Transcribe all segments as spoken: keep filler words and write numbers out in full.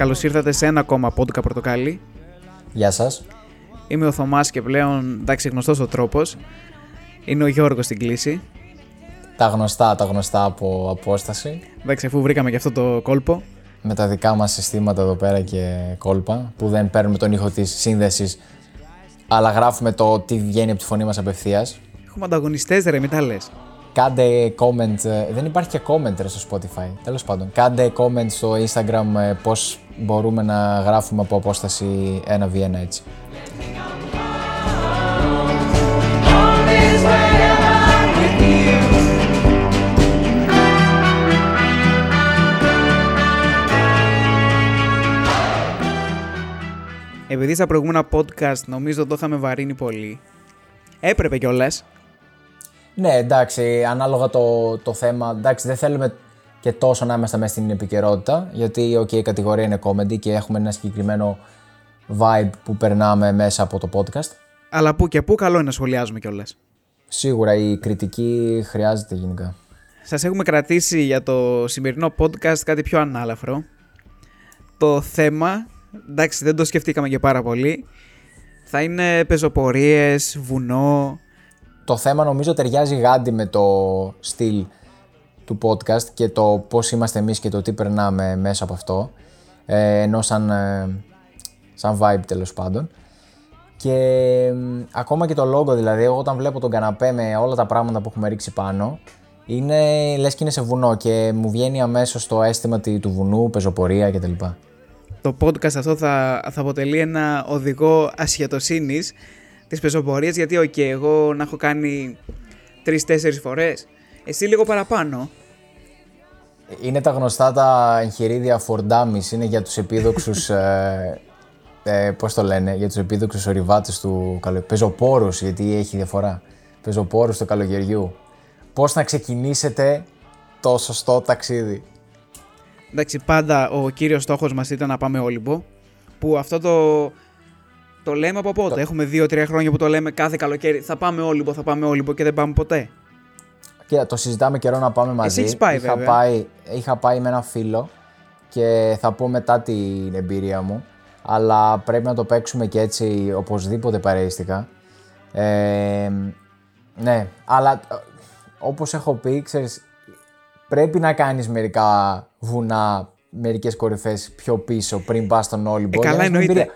καλώς ήρθατε σε ένα ακόμα podcast Πορτοκάλι. Γεια σας. Είμαι ο Θωμάς και πλέον, εντάξει, γνωστός ο τρόπος. Είναι ο Γιώργος στην κλήση. Τα γνωστά, τα γνωστά από απόσταση. Εντάξει, αφού βρήκαμε και αυτό το κόλπο. Με τα δικά μας συστήματα εδώ πέρα και κόλπα, που δεν παίρνουμε τον ήχο της σύνδεσης, αλλά γράφουμε το τι βγαίνει από τη φωνή μας απευθείας. Έχουμε ανταγωνιστές, ρε, μην τα λες. Κάντε comment, δεν υπάρχει και comment ρε, στο Spotify, τέλος πάντων. Κάντε comment στο Instagram πώς μπορούμε να γράφουμε από απόσταση ένα βι ένα έτσι. Επειδή στα προηγούμενα podcast νομίζω το είχαμε βαρύνει πολύ, έπρεπε κιόλας. Ναι, εντάξει, ανάλογα το, το θέμα, εντάξει, δεν θέλουμε και τόσο να είμαστε μέσα στην επικαιρότητα, γιατί okay, η κατηγορία είναι comedy και έχουμε ένα συγκεκριμένο vibe που περνάμε μέσα από το podcast. Αλλά που και που καλό είναι να σχολιάζουμε κιόλας. Σίγουρα η κριτική χρειάζεται γενικά. Σας έχουμε κρατήσει για το σημερινό podcast κάτι πιο ανάλαφρο. Το θέμα, εντάξει, δεν το σκεφτήκαμε και πάρα πολύ, θα είναι πεζοπορίες, βουνό. Το θέμα νομίζω ταιριάζει γάντι με το στυλ του podcast και το πώς είμαστε εμείς και το τι περνάμε μέσα από αυτό, ε, ενώ σαν, ε, σαν vibe τέλος πάντων. Και ε, ακόμα και το logo, δηλαδή, εγώ όταν βλέπω τον καναπέ με όλα τα πράγματα που έχουμε ρίξει πάνω, είναι λες και είναι σε βουνό και μου βγαίνει αμέσως το αίσθημα του βουνού, πεζοπορία κτλ. Το podcast αυτό θα, θα αποτελεί ένα οδηγό ασχετοσύνης της πεζοπορίας, γιατί okay, εγώ να έχω κάνει τρεις-τέσσερις φορές, εσύ λίγο παραπάνω. Είναι τα γνωστά τα εγχειρίδια for dummies, είναι για τους επίδοξους, ε, ε, πώς το λένε, για τους επίδοξους ορειβάτες του καλοκαιριού. Πεζοπόρους, γιατί έχει διαφορά. Πεζοπόρους του καλοκαιριού. Πώς να ξεκινήσετε το σωστό ταξίδι. Εντάξει, πάντα ο κύριος στόχος μας ήταν να πάμε Όλυμπο, που αυτό το... Το λέμε από πότε. Το... Έχουμε δύο-τρία χρόνια που το λέμε κάθε καλοκαίρι. Θα πάμε Όλυμπο, θα πάμε Όλυμπο και δεν πάμε ποτέ. Κοίτα, το συζητάμε καιρό να πάμε μαζί. Εσύ έχεις πάει, είχα, πάει, είχα πάει με ένα φίλο και θα πω μετά την εμπειρία μου. Αλλά πρέπει να το παίξουμε και έτσι οπωσδήποτε παρεΐστηκα. Ε, ναι, αλλά όπως έχω πει, ξέρεις, πρέπει να κάνεις μερικά βουνά, μερικές κορυφές πιο πίσω πριν πας στον Όλυμπο. Ε, καλά εννοείται.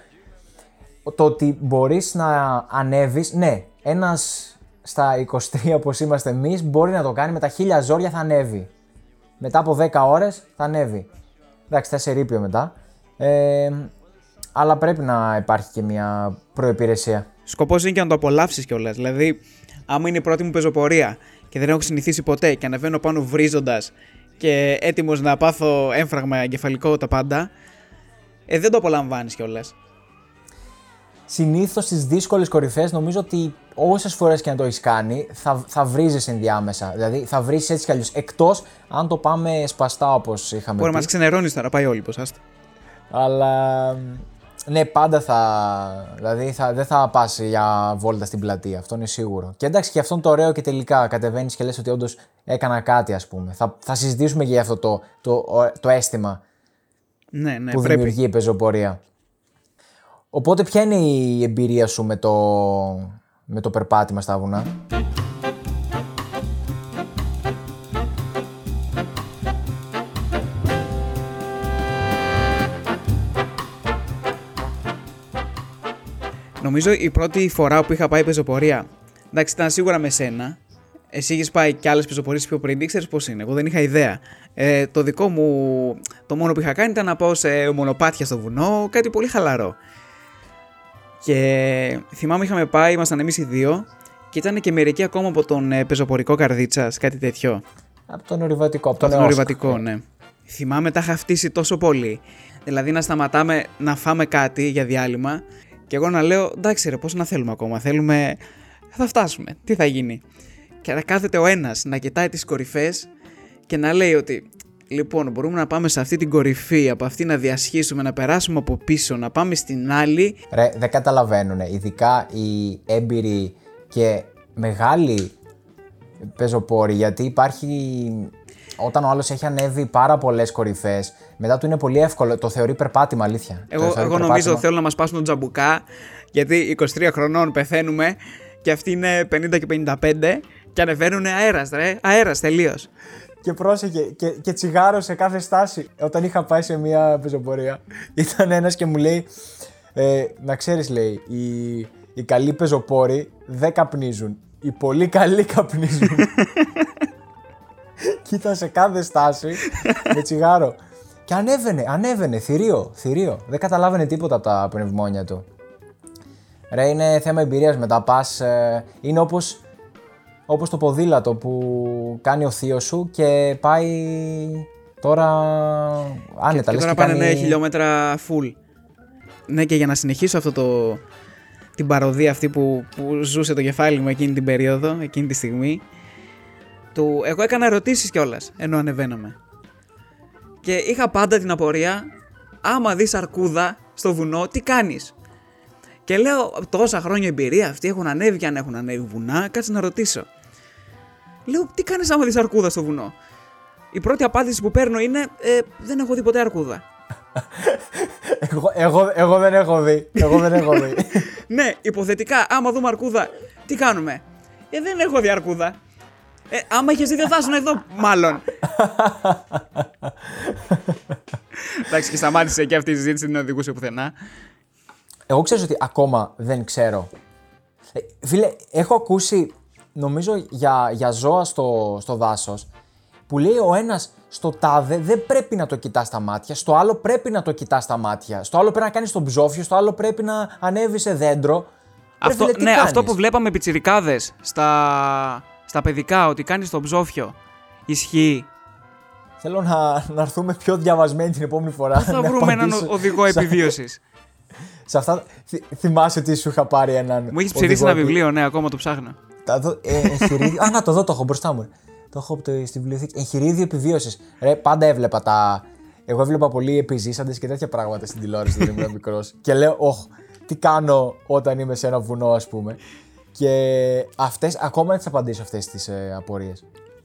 Το ότι μπορείς να ανέβεις, ναι, ένας στα είκοσι τρία όπως είμαστε εμείς μπορεί να το κάνει, με τα χίλια ζόρια θα ανέβει. Μετά από δέκα ώρες θα ανέβει. Εντάξει, θα σε ρήπιο μετά. Ε, αλλά πρέπει να υπάρχει και μια προϋπηρεσία. Σκοπός είναι και να το απολαύσεις κιόλας. Δηλαδή, άμα είναι η πρώτη μου πεζοπορία και δεν έχω συνηθίσει ποτέ και ανεβαίνω πάνω βρίζοντας και έτοιμος να πάθω έμφραγμα εγκεφαλικό τα πάντα, ε, δεν το απολαμβάνεις κιόλας. Συνήθως στις δύσκολες κορυφές νομίζω ότι όσες φορές και να το έχεις κάνει θα, θα βρίζεις ενδιάμεσα. Δηλαδή θα βρίζεις έτσι κι αλλιώς. Εκτός αν το πάμε σπαστά όπως είχαμε πει. Μπορεί να μας ξενερώνεις τώρα, πάει Όλυμπος, άστα. Αλλά ναι, πάντα θα. Δηλαδή θα, δεν θα πας για βόλτα στην πλατεία. Αυτό είναι σίγουρο. Και εντάξει, και αυτό είναι το ωραίο και τελικά κατεβαίνεις και λες ότι όντως έκανα κάτι, ας πούμε. Θα, θα συζητήσουμε και για αυτό το, το, το, το αίσθημα ναι, ναι, που πρέπει. δημιουργεί η πεζοπορία. Οπότε ποια είναι η εμπειρία σου με το, με το περπάτημα στα βουνά? Νομίζω η πρώτη φορά που είχα πάει πεζοπορία, εντάξει, ήταν σίγουρα με σένα. Εσύ έχεις πάει και άλλες πεζοπορίες πιο πριν, ήξερες πώς είναι. Εγώ δεν είχα ιδέα. Ε, το δικό μου, το μόνο που είχα κάνει ήταν να πάω σε μονοπάτια στο βουνό, κάτι πολύ χαλαρό. Και θυμάμαι είχαμε πάει, ήμασταν εμείς οι δύο και ήταν και μερικοί ακόμα από τον ε, πεζοπορικό Καρδίτσας, κάτι τέτοιο. Από τον ορειβατικό, από τον, τον ορειβατικό, ναι. Θυμάμαι τα είχα φτύσει τόσο πολύ. Δηλαδή να σταματάμε να φάμε κάτι για διάλειμμα και εγώ να λέω εντάξει ρε, πώς να θέλουμε ακόμα, θέλουμε, θα φτάσουμε, τι θα γίνει. Και να κάθεται ο ένας να κοιτάει τις κορυφές και να λέει ότι λοιπόν, μπορούμε να πάμε σε αυτή την κορυφή, από αυτή να διασχίσουμε, να περάσουμε από πίσω, να πάμε στην άλλη. Ρε, δεν καταλαβαίνουν, ειδικά οι έμπειροι και μεγάλοι πεζοπόροι, γιατί υπάρχει όταν ο άλλος έχει ανέβει πάρα πολλές κορυφές, μετά του είναι πολύ εύκολο. Το θεωρεί περπάτημα, αλήθεια. Εγώ, εγώ περπάτημα. νομίζω θέλω να μας πάσουν τον τζαμπουκά, γιατί είκοσι τρία χρονών πεθαίνουμε και αυτοί είναι πενήντα και πενήντα πέντε και ανεβαίνουν αέρας, ρε. Αέρας τελείως. Και πρόσεχε, και, και τσιγάρο σε κάθε στάση. Όταν είχα πάει σε μια πεζοπορία, ήταν ένας και μου λέει, ε, να ξέρεις, λέει, οι, οι καλοί πεζοπόροι δεν καπνίζουν. Οι πολύ καλοί καπνίζουν. Και ήταν σε κάθε στάση με τσιγάρο. Και ανέβαινε, ανέβαινε, θηρίο, θηρίο. Δεν καταλάβαινε τίποτα από τα πνευμόνια του. Ρε, είναι θέμα εμπειρίας. Μετά πας, ε, είναι όπως... Όπως το ποδήλατο που κάνει ο θείος σου και πάει τώρα άνετα. Και, και τώρα πάνε κάνει... ναι, χιλιόμετρα full. Ναι, και για να συνεχίσω αυτό το, την παροδία αυτή που, που ζούσε το κεφάλι μου εκείνη την περίοδο, εκείνη τη στιγμή, του, εγώ έκανα ερωτήσεις κιόλας ενώ ανεβαίναμε. Και είχα πάντα την απορία, άμα δεις αρκούδα στο βουνό, τι κάνεις? Και λέω, τόσα χρόνια εμπειρία, αυτοί έχουν ανέβει και αν έχουν ανέβει βουνά, κάτσε να ρωτήσω. Λέω, τι κάνεις άμα δεις αρκούδα στο βουνό? Η πρώτη απάντηση που παίρνω είναι, ε, δεν έχω δει ποτέ αρκούδα. εγώ, εγώ, εγώ δεν έχω δει. Εγώ δεν έχω δει. Ναι, υποθετικά, άμα δούμε αρκούδα, τι κάνουμε? Ε, δεν έχω δει αρκούδα. Ε, άμα είχες δει, δεν θα ήσουν εδώ, μάλλον. Εντάξει, και σταμάτησε και αυτή η συζήτηση, δεν οδηγούσε πουθενά. Εγώ ξέρω ότι ακόμα δεν ξέρω. Ε, φίλε, έχω ακούσει, νομίζω, για, για ζώα στο, στο δάσος, που λέει ο ένας στο τάδε δεν πρέπει να το κοιτάς στα μάτια, στο άλλο πρέπει να το κοιτάς στα μάτια, στο άλλο πρέπει να κάνεις τον ψόφιο, στο άλλο πρέπει να ανέβεις σε δέντρο. Αυτό, Ρε, φίλε, ναι, κάνεις? αυτό που βλέπαμε πιτσιρικάδες στα, στα παιδικά, ότι κάνεις τον ψόφιο, ισχύει. Θέλω να, να έρθουμε πιο διαβασμένοι την επόμενη φορά. Θα βρούμε έναν οδηγό επιβίωσης. Σε αυτά, θυ, θυμάσαι τι σου είχα πάρει έναν. Μου έχεις ψηρίσει ένα βιβλίο, ναι, ακόμα το ψάχνω. Τα, ε, εγχειρίδιο, α, να το δω, το έχω μπροστά μου. Το έχω το, στη βιβλιοθήκη. Εγχειρίδιο επιβίωσης. Ρε, πάντα έβλεπα τα. Εγώ έβλεπα πολύ επιζήσαντες και τέτοια πράγματα στην τηλεόραση όταν ήμουν μικρός. Και λέω, όχ, τι κάνω όταν είμαι σε ένα βουνό, ας πούμε. Και αυτές, ακόμα δεν τις απαντήσω αυτές τις ε, απορίες.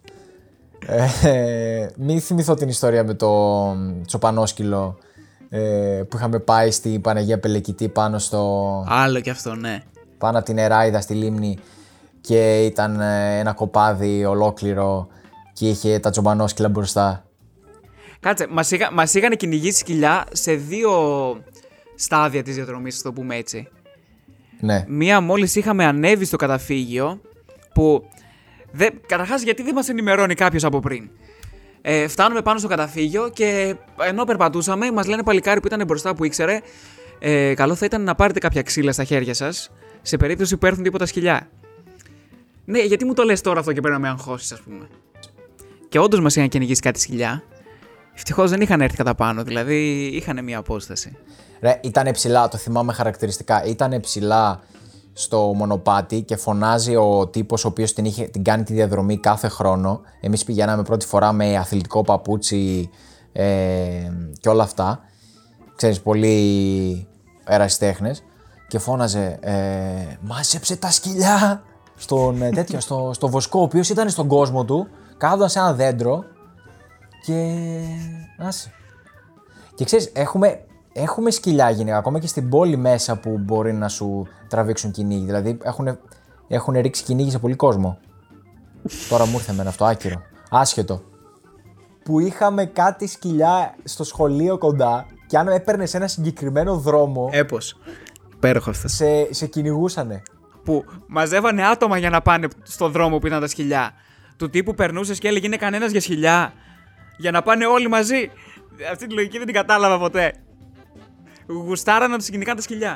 Ε, μην θυμηθώ την ιστορία με το τσοπανόσκυλο που είχαμε πάει στη Παναγία Πελεκητή πάνω στο... Άλλο κι αυτό, ναι. Πάνω από την Εράιδα στη λίμνη και ήταν ένα κοπάδι ολόκληρο και είχε τα τσοπανόσκυλα μπροστά. Κάτσε, μας, είχα, μας είχαν κυνηγήσει σκυλιά σε δύο στάδια της διαδρομής, θα το πούμε έτσι. Ναι. Μία μόλις είχαμε ανέβει στο καταφύγιο που... Δε, καταρχάς, γιατί δεν μας ενημερώνει κάποιος από πριν. Ε, φτάνουμε πάνω στο καταφύγιο και ενώ περπατούσαμε, μας λένε παλικάρι που ήταν μπροστά που ήξερε, ε, καλό θα ήταν να πάρετε κάποια ξύλα στα χέρια σας, σε περίπτωση που έρθουν τίποτα σκυλιά. Ναι, γιατί μου το λες τώρα αυτό και πρέπει να με αγχώσεις, ας πούμε. Και όντως μας είχαν κυνηγήσει κάτι σκυλιά. Ευτυχώς δεν είχαν έρθει κατά πάνω, δηλαδή είχαν μια απόσταση. Ρε, ήτανε ψηλά, το θυμάμαι χαρακτηριστικά. Ήτανε ψηλά στο μονοπάτι και φωνάζει ο τύπος ο οποίος την, είχε, την κάνει τη διαδρομή κάθε χρόνο. Εμείς πηγαίναμε πρώτη φορά με αθλητικό παπούτσι ε, και όλα αυτά. Ξέρεις, πολύ ερασιτέχνες. Και φώναζε, ε, μάζεψε τα σκυλιά στον, ε, τέτοιο, στο, στο Βοσκό, ο οποίος ήταν στον κόσμο του, κάθονταν σε ένα δέντρο και άσε. Και ξέρεις, έχουμε... Έχουμε σκυλιά γυναίκα, ακόμα και στην πόλη μέσα που μπορεί να σου τραβήξουν κυνήγι. Δηλαδή έχουν, έχουν ρίξει κυνήγι σε πολύ κόσμο. Τώρα μου ήρθε εμένα αυτό, άκυρο. Άσχετο. Που είχαμε κάτι σκυλιά στο σχολείο κοντά και αν έπαιρνε σε ένα συγκεκριμένο δρόμο. Έπως. Υπέροχο αυτό. Σε, σε κυνηγούσανε. Που μαζεύανε άτομα για να πάνε στο δρόμο που ήταν τα σκυλιά. Του τύπου περνούσε και έλεγε είναι κανένας για σκυλιά. Για να πάνε όλοι μαζί. Αυτή τη λογική δεν την κατάλαβα ποτέ. Γουστάρα να τους κυνηγάνε τα σκυλιά.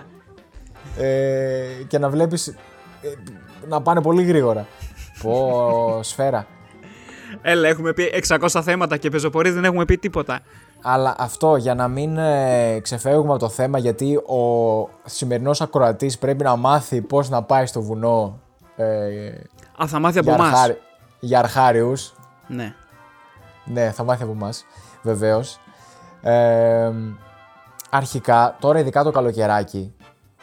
Ε, και να βλέπεις ε, να πάνε πολύ γρήγορα. Πω, σφαίρα. Έλα, έχουμε πει εξακόσια θέματα και πεζοπορίες δεν έχουμε πει τίποτα. Αλλά αυτό για να μην ε, ξεφεύγουμε από το θέμα, γιατί ο σημερινός ακροατής πρέπει να μάθει πώς να πάει στο βουνό. Ε, Α, θα μάθει από εμάς. Αρχάρι, για αρχάριους. Ναι. Ναι, θα μάθει από εμάς, βεβαίως. Ε, αρχικά, τώρα ειδικά το καλοκαιράκι,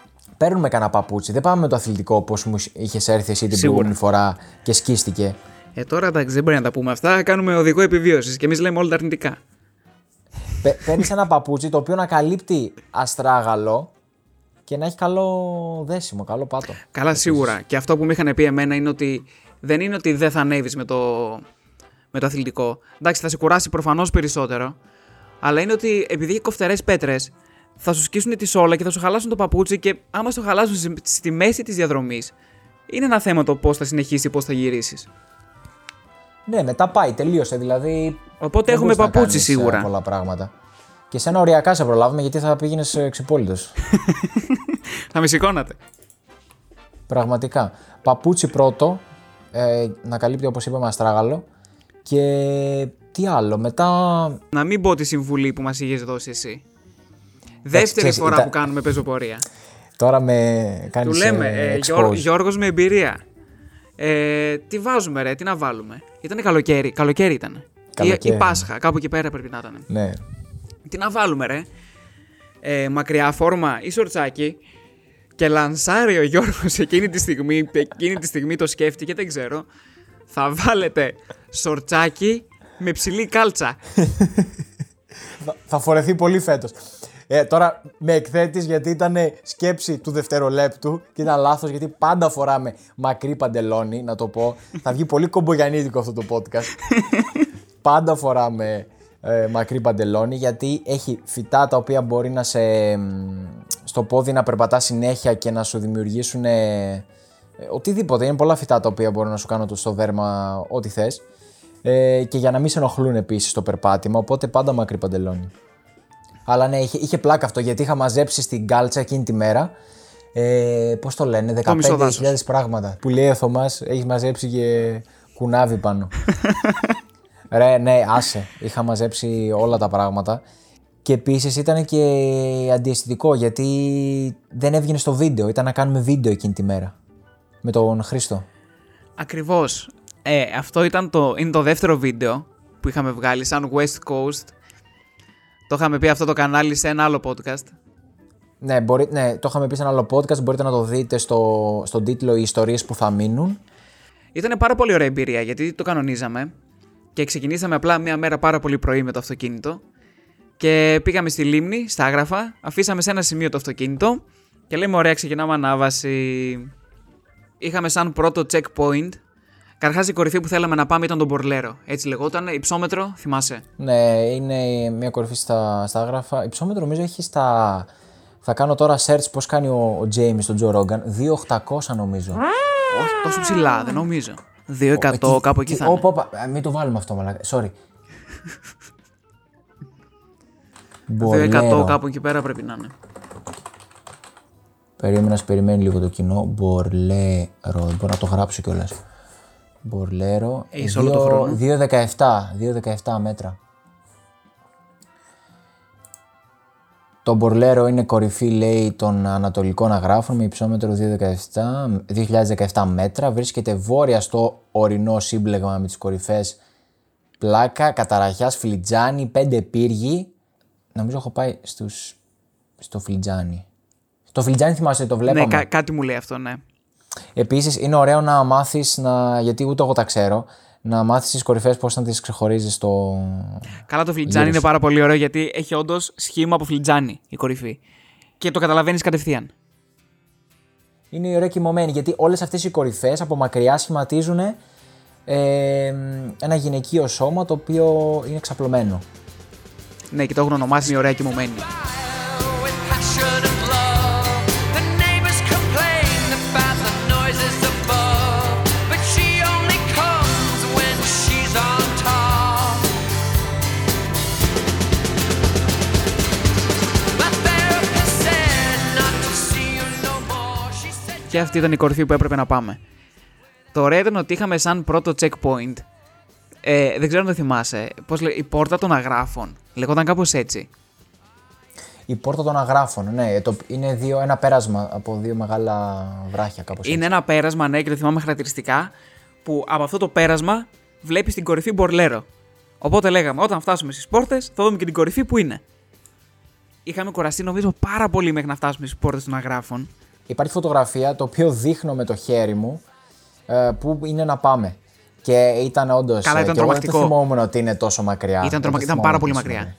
παίρνουμε κανένα παπούτσι. Δεν πάμε με το αθλητικό όπως μου είχες έρθει εσύ την προηγούμενη φορά και σκίστηκε. Ε, τώρα εντάξει, δεν μπορεί να τα πούμε αυτά. Κάνουμε οδηγό επιβίωσης και εμείς λέμε όλα τα αρνητικά. Παίρνεις ένα παπούτσι το οποίο να καλύπτει αστράγαλο και να έχει καλό δέσιμο, καλό πάτο. Καλά, επίσης. Σίγουρα. Και αυτό που μου είχαν πει εμένα είναι ότι δεν είναι ότι δεν θα ανέβεις με το, με το αθλητικό. Εντάξει, θα σε κουράσει προφανώς περισσότερο. Αλλά είναι ότι επειδή έχει κοφτερές πέτρες, θα σου σκίσουν τη σόλα και θα σου χαλάσουν το παπούτσι και άμα σου χαλάσουν στη μέση της διαδρομής, είναι ένα θέμα το πώς θα συνεχίσει, πώς θα γυρίσεις. Ναι, μετά πάει, τελείωσε. Δηλαδή. Οπότε έχουμε παπούτσι σίγουρα. Πολλά πράγματα. Και σένα οριακά σε προλάβουμε γιατί θα πήγαινες εξυπόλυτος. Θα με σηκώνατε. Πραγματικά. Παπούτσι πρώτο, ε, να καλύπτει όπως είπαμε αστράγαλο. Και τι άλλο, μετά. Να μην πω τη συμβουλή που μας είχες δώσει εσύ. Δεύτερη ξέρεις, φορά ήταν... που κάνουμε πεζοπορία. Τώρα με κάνεις. Του λέμε, ε, Γιώ, Γιώργος με εμπειρία. Ε, τι βάζουμε, ρε, τι να βάλουμε. Ήτανε καλοκαίρι, καλοκαίρι ήταν. Καλοκαίρι. Ή, ή Πάσχα, κάπου εκεί πέρα πρέπει να ήταν. Ναι. Τι να βάλουμε, ρε. Ε, μακριά φόρμα ή σορτσάκι. Και λανσάρει ο Γιώργος εκείνη τη στιγμή, εκείνη τη στιγμή το σκέφτηκε, δεν ξέρω. Θα βάλετε σορτσάκι με ψηλή κάλτσα. Θα φορεθεί πολύ φέτος. Ε, τώρα με εκθέτεις γιατί ήταν σκέψη του δευτερολέπτου και ήταν λάθος γιατί πάντα φοράμε μακρύ παντελόνι, να το πω. Θα βγει πολύ κομπογιαννίδικο αυτό το podcast. Πάντα φοράμε ε, μακρύ παντελόνι γιατί έχει φυτά τα οποία μπορεί να σε, στο πόδι να περπατά συνέχεια και να σου δημιουργήσουν ε, οτιδήποτε. Είναι πολλά φυτά τα οποία μπορούν να σου κάνουν στο δέρμα ό,τι θες. Ε, και για να μην σε ενοχλούν επίσης το περπάτημα, οπότε πάντα μακρύ παντελόνι. Αλλά ναι, είχε, είχε πλάκα αυτό γιατί είχα μαζέψει στην κάλτσα εκείνη τη μέρα. Ε, πώς το λένε, δεκαπέντε χιλιάδες πράγματα. Που λέει ο Θωμάς, έχει μαζέψει και κουνάβι πάνω. Ρε, ναι, άσε. Είχα μαζέψει όλα τα πράγματα. Και επίσης ήταν και αντιαισθητικό γιατί δεν έβγαινε στο βίντεο. Ήταν να κάνουμε βίντεο εκείνη τη μέρα. Με τον Χρήστο. Ακριβώς. Ε, αυτό ήταν το, είναι το δεύτερο βίντεο που είχαμε βγάλει σαν West Coast. Το είχαμε πει αυτό το κανάλι σε ένα άλλο podcast. Ναι, μπορεί, ναι, το είχαμε πει σε ένα άλλο podcast. Μπορείτε να το δείτε στο, στον τίτλο «Οι ιστορίες που θα μείνουν». Ήταν πάρα πολύ ωραία εμπειρία γιατί το κανονίζαμε και ξεκινήσαμε απλά μια μέρα πάρα πολύ πρωί με το αυτοκίνητο και πήγαμε στη λίμνη, στα Άγραφα, αφήσαμε σε ένα σημείο το αυτοκίνητο και λέμε ωραία, ξεκινάμε ανάβαση. Είχαμε σαν πρώτο checkpoint. Καρχάς η κορυφή που θέλαμε να πάμε ήταν το Μπορλέρο. Έτσι λεγόταν, υψόμετρο, θυμάσαι. Ναι, είναι μια κορυφή στα, στα Άγραφα. Υψόμετρο νομίζω έχει στα. Θα κάνω τώρα search πώς κάνει ο, ο James, τον Joe Rogan. δύο χιλιάδες οκτακόσια νομίζω. Όχι, τόσο ψηλά, δεν νομίζω. δύο χιλιάδες εκατό, κάπου εκεί θα είναι. Όπα, μην το βάλουμε αυτό, μαλάκα. Sorry. δύο χιλιάδες εκατό, κάπου εκεί πέρα πρέπει να είναι. Περίμενα να περιμένει λίγο το κοινό. Μπορλέρο. Μπορώ να το γράψω κιόλας. Μπορλέρο. δύο χιλιάδες δεκαεπτά μέτρα. Το Μπορλέρο είναι κορυφή, λέει, των Ανατολικών Αγράφων με υψόμετρο δύο χιλιάδες δεκαεπτά μέτρα. Βρίσκεται βόρεια στο ορεινό σύμπλεγμα με τις κορυφές Πλάκα, Καταραχιάς, Φλιτζάνι, πέντε πύργοι. Νομίζω έχω πάει στους... στο Φλιτζάνι. Το Φλιτζάνι θυμάσαι, το βλέπαμε. Ναι, κά- κάτι μου λέει αυτό, ναι. Επίσης είναι ωραίο να μάθεις, να... γιατί ούτε εγώ τα ξέρω, να μάθεις τις κορυφές πώς να τις ξεχωρίζεις στο... Καλά, το Φλιτζάνι είναι πάρα πολύ ωραίο γιατί έχει όντως σχήμα από Φλιτζάνι η κορυφή. Και το καταλαβαίνεις κατευθείαν. Είναι ωραία κοιμωμένη γιατί όλες αυτές οι κορυφές από μακριά σχηματίζουν ε, ένα γυναικείο σώμα το οποίο είναι ξαπλωμένο. Ναι, και το έχουν ονομάσει μια ωραία κοιμωμένη. Και αυτή ήταν η κορυφή που έπρεπε να πάμε. Το ωραίο ήταν ότι είχαμε σαν πρώτο checkpoint, ε, δεν ξέρω αν το θυμάσαι, πώς λέει, η πόρτα των Αγράφων. Λεγόταν κάπως έτσι. Η πόρτα των Αγράφων, ναι. Το, είναι δύο, ένα πέρασμα από δύο μεγάλα βράχια κάπως είναι έτσι. Ένα πέρασμα, ναι, και το θυμάμαι χαρακτηριστικά, που από αυτό το πέρασμα βλέπεις την κορυφή Μπορλέρο. Οπότε λέγαμε, όταν φτάσουμε στις πόρτες, θα δούμε και την κορυφή που είναι. Είχαμε κουραστεί νομίζω πάρα πολύ μέχρι να φτάσουμε στις πόρτες των Αγράφων. Υπάρχει φωτογραφία το οποίο δείχνω με το χέρι μου ε, που είναι να πάμε. Και ήταν όντως. Καλά, ήταν και εγώ τρομακτικό. δεν το θυμόμουν ότι είναι τόσο μακριά. Ήταν, τρομα... ήταν πάρα πολύ μακριά.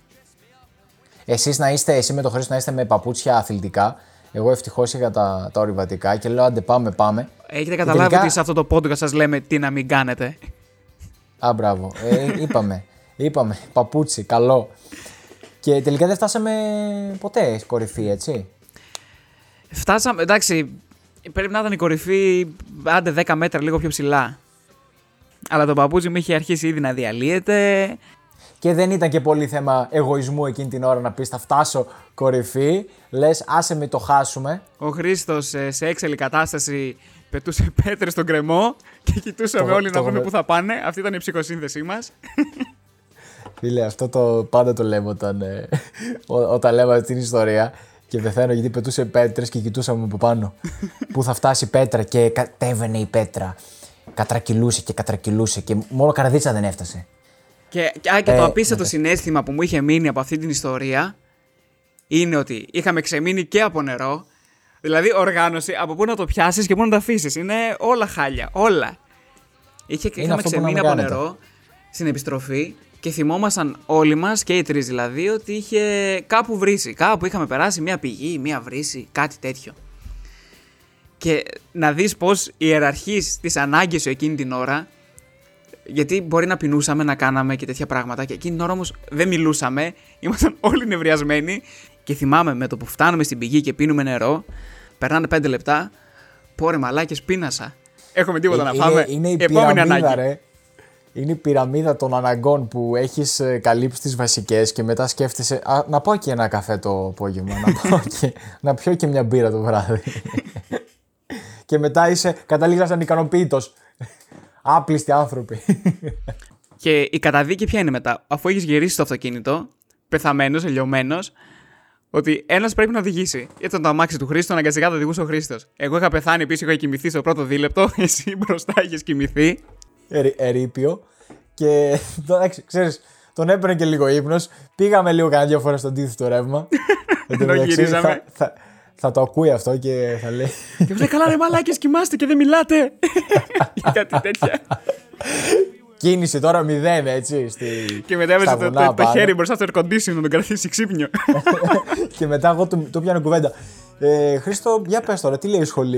Εσείς να είστε, εσύ με τον Χρήστο να είστε με παπούτσια αθλητικά. Εγώ ευτυχώς είχα τα, τα ορειβατικά και λέω άντε πάμε, πάμε. Έχετε καταλάβει τελικά... ότι σε αυτό το podcast σας λέμε τι να μην κάνετε. Α, μπράβο. Ε, είπαμε. είπαμε. Παπούτσι, καλό. Και τελικά δεν φτάσαμε ποτέ κορυφή, έτσι. Φτάσαμε, εντάξει, πρέπει να ήταν η κορυφή άντε δέκα μέτρα λίγο πιο ψηλά. Αλλά το παπούτσι μου είχε αρχίσει ήδη να διαλύεται. Και δεν ήταν και πολύ θέμα εγωισμού εκείνη την ώρα να πεις θα φτάσω κορυφή. Λες άσε μην το χάσουμε. Ο Χρήστος σε έξαλλη κατάσταση πετούσε πέτρες στον κρεμό και κοιτούσαμε το, όλοι το, να δούμε το... πού θα πάνε. Αυτή ήταν η ψυχοσύνθεσή μας. Φίλε, αυτό το πάντα το λέμε όταν, ε, ό, όταν λέμε την ιστορία. Και πεθαίνω γιατί πετούσε πέτρες και κοιτούσαμε από πάνω. Πού θα φτάσει η πέτρα και κατέβαινε η πέτρα. Κατρακυλούσε και κατρακυλούσε και μόνο καρδίτσα δεν έφτασε. Και, και, και ε, το απίστευτο ναι. συναίσθημα που μου είχε μείνει από αυτή την ιστορία είναι ότι είχαμε ξεμείνει και από νερό. Δηλαδή οργάνωση από πού να το πιάσεις και πού να το αφήσεις. Είναι όλα χάλια, όλα. Είχε, είχαμε ξεμείνει από κάνετε. νερό στην επιστροφή και θυμόμασταν όλοι μας και οι τρεις δηλαδή ότι είχε κάπου βρύσει. Κάπου είχαμε περάσει μια πηγή, μια βρύση, κάτι τέτοιο. Και να δεις πως ιεραρχείς τις ανάγκες σου εκείνη την ώρα. Γιατί μπορεί να πεινούσαμε, να κάναμε και τέτοια πράγματα. Και εκείνη την ώρα όμως δεν μιλούσαμε. Ήμασταν όλοι νευριασμένοι. Και θυμάμαι με το που φτάνουμε στην πηγή και πίνουμε νερό. Περνάνε πέντε λεπτά. Πόρε μαλάκες, πίνασα. Έχουμε τίποτα ε, να φάμε. Είναι, είναι η επόμενη πυραμίδα, ανάγκη. Ρε. Είναι η πυραμίδα των αναγκών που έχεις καλύψει τις βασικές και μετά σκέφτεσαι. Α, να πάω και ένα καφέ το απόγευμα. να, πάω και, να πιω και μια μπύρα το βράδυ. Και μετά είσαι καταλήγας ανικανοποίητος. Άπλιστοι άνθρωποι. Και η καταδίκη ποια είναι μετά? Αφού έχεις γυρίσει στο αυτοκίνητο, πεθαμένος, ελιωμένος, ότι ένας πρέπει να οδηγήσει. Ήταν το αμάξι του Χρήστο, αναγκαστικά το οδηγούσε ο Χρήστος. Εγώ είχα πεθάνει πίσω, είχα κοιμηθεί στο πρώτο δίλεπτο, εσύ μπροστά είχες κοιμηθεί. Ερ, ερείπιο. Και εντάξει, ξέρεις, τον έπαιρνε και λίγο ύπνος. Πήγαμε λίγο κανένα δύο φορές στον τύχη το ρεύμα. Ενώ γυρίζαμε. Θα, θα, θα το ακούει αυτό και θα λέει. Και μου λέει καλά ρε μαλάκες, κοιμάστε και δεν μιλάτε. Για κάτι τέτοια. Κίνηση τώρα μηδέν, έτσι. Στη... Και μετά έβαζε το, το, το χέρι μπροστά στο air conditioning να τον κρατήσει ξύπνιο. Και μετά εγώ το, το πιάνω κουβέντα. Ε, Χρήστο, για πες τώρα, τι λέει η σχολή?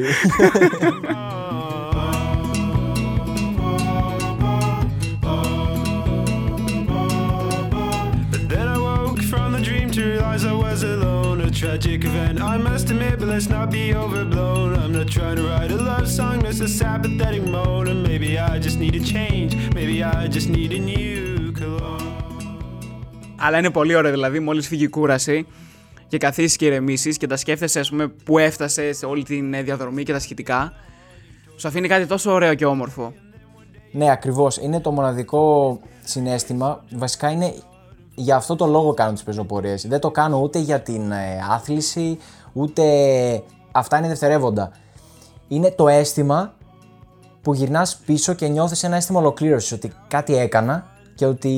Tragic event, I must admit, but let's not be overblown. I'm not trying to write a love song, that's a sad pathetic moan. And maybe I just need a change, maybe I just need a new cologne. Αλλά είναι πολύ ωραίο, δηλαδή, μόλις φύγει η κούραση και καθίσεις και ηρεμήσεις και τα σκέφτεσαι, ας πούμε, που έφτασε σε όλη την διαδρομή και τα σχετικά, σου αφήνει κάτι τόσο ωραίο και όμορφο. Ναι, ακριβώς. Είναι το μοναδικό συναίσθημα. Βασικά είναι. Για αυτό το λόγο κάνω τις πεζοπορίες. Δεν το κάνω ούτε για την ε, άθληση, ούτε. Αυτά είναι δευτερεύοντα. Είναι το αίσθημα που γυρνάς πίσω και νιώθεις ένα αίσθημα ολοκλήρωσης. Ότι κάτι έκανα και ότι.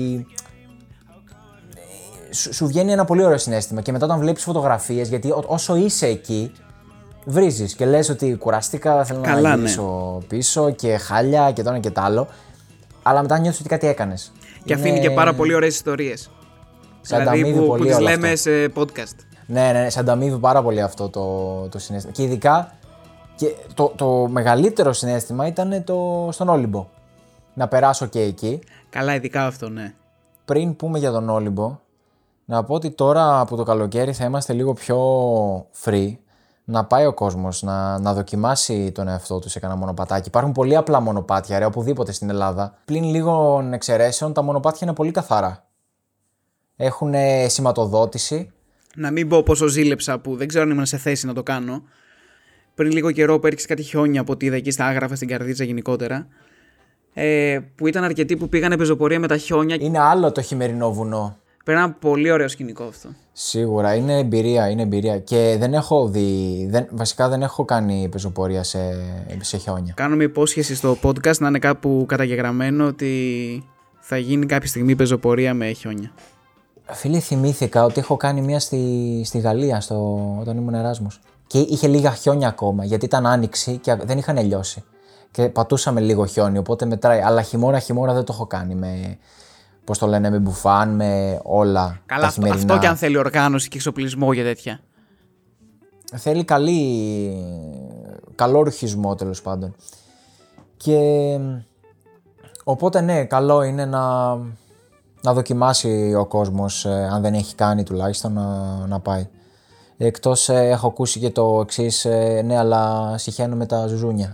Σου, σου βγαίνει ένα πολύ ωραίο συναίσθημα. Και μετά όταν βλέπεις φωτογραφίες, γιατί ό, όσο είσαι εκεί, βρίζεις και λες ότι κουραστήκα, θέλω Καλά, να γυρίσω ναι. πίσω και χάλια και το ένα και το άλλο. Αλλά μετά νιώθεις ότι κάτι έκανες. Και είναι... αφήνει και πάρα πολύ ωραίες ιστορίες. Δηλαδή που, που τις λέμε αυτό. Σε podcast. Ναι, ναι, σε ανταμείβει πάρα πολύ αυτό το, το συναίσθημα. Και ειδικά και το, το μεγαλύτερο συναίσθημα ήταν το, στον Όλυμπο. Να περάσω και εκεί. Καλά, ειδικά αυτό, ναι. Πριν πούμε για τον Όλυμπο, να πω ότι τώρα από το καλοκαίρι θα είμαστε λίγο πιο free. Να πάει ο κόσμος να, να δοκιμάσει τον εαυτό του σε κανένα μονοπατάκι. Υπάρχουν πολύ απλά μονοπάτια, ρε, οπουδήποτε στην Ελλάδα. Πλην λίγων εξαιρέσεων, τα μονοπάτια είναι πολύ καθαρά. Έχουν σηματοδότηση. Να μην πω πόσο ζήλεψα που δεν ξέρω αν ήμουν σε θέση να το κάνω. Πριν λίγο καιρό που έριξε κάτι χιόνια από ό,τι είδα εκεί στα Άγραφα, στην Καρδίτσα γενικότερα. Ε, που ήταν αρκετοί που πήγανε πεζοπορία με τα χιόνια. Είναι άλλο το χειμερινό βουνό. Πέρα ένα πολύ ωραίο σκηνικό αυτό. Σίγουρα, είναι εμπειρία, είναι εμπειρία. Και δεν έχω δει, δεν, βασικά δεν έχω κάνει πεζοπορία σε, σε χιόνια. Κάνουμε υπόσχεση στο podcast να είναι κάπου καταγεγραμμένο ότι θα γίνει κάποια στιγμή πεζοπορία με χιόνια. Φίλε, θυμήθηκα ότι έχω κάνει μία στη, στη Γαλλία στο, όταν ήμουν Εράσμους. Και είχε λίγα χιόνια ακόμα, γιατί ήταν άνοιξη και δεν είχαν λιώσει. και πατούσαμε λίγο χιόνι, οπότε μετράει. Αλλά χειμώνα, χειμώνα δεν το έχω κάνει με, πώς το λένε, με μπουφάν, με όλα. Καλά, τα αυτό, χειμερινά. αυτό και αν θέλει οργάνωση και εξοπλισμό για τέτοια. Θέλει καλή, καλό ρουχισμό τέλος πάντων. Και οπότε ναι, καλό είναι να, να δοκιμάσει ο κόσμος, ε, αν δεν έχει κάνει τουλάχιστον, να, να πάει. Εκτός ε, έχω ακούσει και το εξής, ε, ναι, αλλά συχαίνω με τα ζουζούνια.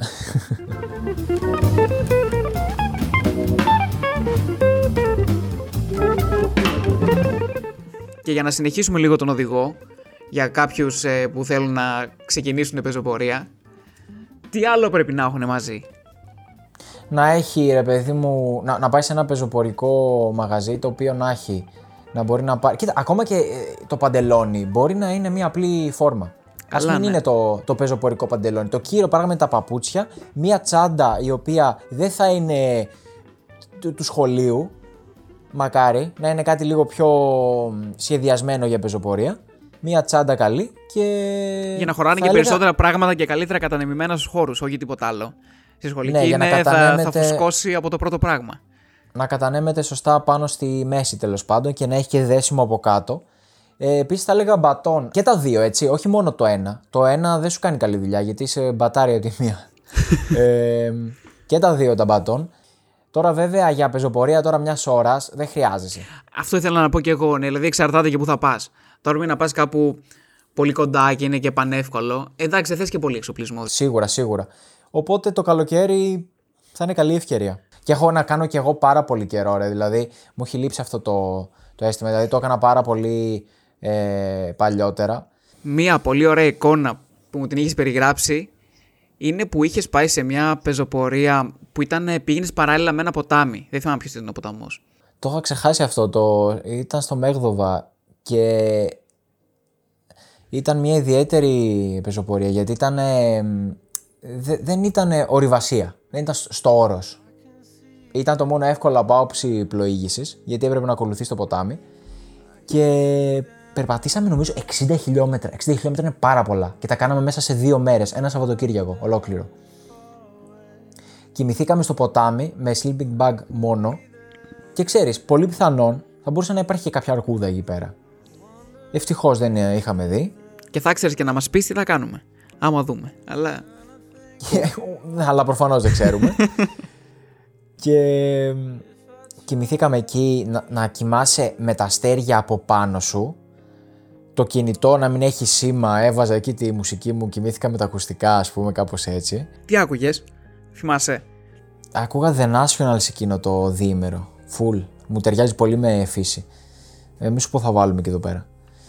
Και για να συνεχίσουμε λίγο τον οδηγό, για κάποιους ε, που θέλουν να ξεκινήσουν πεζοπορία, τι άλλο πρέπει να έχουν μαζί? Να έχει, ρε παιδί μου, να, να πάει σε ένα πεζοπορικό μαγαζί το οποίο να έχει, να μπορεί να πάρει. Κοίτα, ακόμα και το παντελόνι μπορεί να είναι μια απλή φόρμα. Ας μην ναι. είναι το, το πεζοπορικό παντελόνι. Το κύριο πράγμα είναι τα παπούτσια, μια τσάντα η οποία δεν θα είναι του, του σχολείου, μακάρι, να είναι κάτι λίγο πιο σχεδιασμένο για πεζοπορία. Μια τσάντα καλή και. Για να χωράνε και έλεγα... περισσότερα πράγματα και καλύτερα κατανεμημένα στους χώρους, όχι τίποτα άλλο. Στη σχολική ναι, είναι, κατανέμετε... θα, θα φουσκώσει από το πρώτο πράγμα. Να κατανέμεται σωστά πάνω στη μέση τέλος πάντων και να έχει και δέσιμο από κάτω. Ε, επίσης θα έλεγα μπατόν. Και τα δύο, έτσι, όχι μόνο το ένα. Το ένα δεν σου κάνει καλή δουλειά γιατί είσαι μπατάρια τη μία. ε, και τα δύο τα μπατόν. Τώρα βέβαια για πεζοπορία τώρα μιας ώρας δεν χρειάζεσαι. Αυτό ήθελα να πω και εγώ, ναι, δηλαδή εξαρτάται και πού θα πας. Τώρα μην να πας κάπου πολύ κοντά και είναι και πανεύκολο. Εντάξει, δεν θες και πολύ εξοπλισμό. Σίγουρα, σίγουρα. Οπότε το καλοκαίρι θα είναι καλή ευκαιρία. Και έχω να κάνω κι εγώ πάρα πολύ καιρό, ρε. Δηλαδή μου έχει λείψει αυτό το, το αίσθημα. Δηλαδή το έκανα πάρα πολύ ε, παλιότερα. Μία πολύ ωραία εικόνα που μου την είχες περιγράψει είναι που είχες πάει σε μια πεζοπορία που ήταν, πήγαινες παράλληλα με ένα ποτάμι. Δεν θυμάμαι ποιος ήταν ο ποταμός. Το είχα ξεχάσει αυτό. Το, ήταν στο Μέγδοβα και ήταν μια ιδιαίτερη πεζοπορία γιατί ήταν, ε, δε, δεν ήταν ορειβασία. Δεν ήταν στο όρος. Ήταν το μόνο εύκολο από άποψη πλοήγησης, γιατί έπρεπε να ακολουθείς το ποτάμι. Και περπατήσαμε νομίζω εξήντα χιλιόμετρα. εξήντα χιλιόμετρα είναι πάρα πολλά. Και τα κάναμε μέσα σε δύο μέρες, ένα Σαββατοκύριακο ολόκληρο. Κοιμηθήκαμε στο ποτάμι με sleeping bag μόνο. Και ξέρεις, πολύ πιθανόν θα μπορούσε να υπάρχει και κάποια αρκούδα εκεί πέρα. Ευτυχώς δεν είχαμε δει. Και θα ξέρεις και να μας πεις τι θα κάνουμε. Άμα δούμε. Αλλά, αλλά προφανώς δεν ξέρουμε. Και κοιμηθήκαμε εκεί να, να κοιμάσαι με τα αστέρια από πάνω σου. Το κινητό να μην έχει σήμα, έβαζα εκεί τη μουσική μου, κοιμήθηκα με τα ακουστικά, ας πούμε, κάπως έτσι. Τι άκουγες, θυμάσαι? Ακούγα The Nationals εκείνο το διήμερο, full. Μου ταιριάζει πολύ με φύση. Ε, μη σου πω θα βάλουμε και εδώ πέρα.